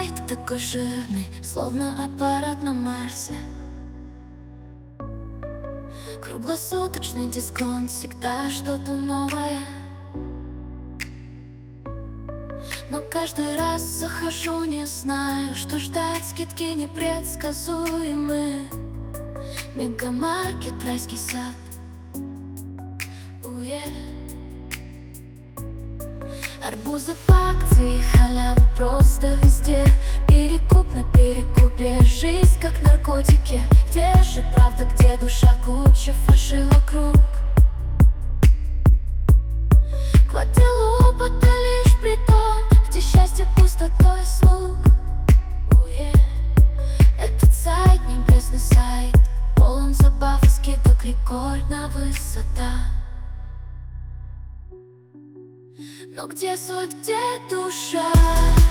сайт такой жирный, словно аппарат на Марсе. Круглосуточный дисконт, всегда что-то новое. Но каждый раз захожу, не знаю, что ждать. Скидки непредсказуемы. Мегамаркет, райский сад. Арбузы по акции, халява просто везде. Перекуп на перекупе, жизнь как наркотики. Где же правда, где душа, куча фальши вокруг. Гваделупа — это лишь притон, где счастье пустотой слуг. Этот сайт, небесный сайт, полон забав и скидок, рекордная высота. Но где суть, где душа?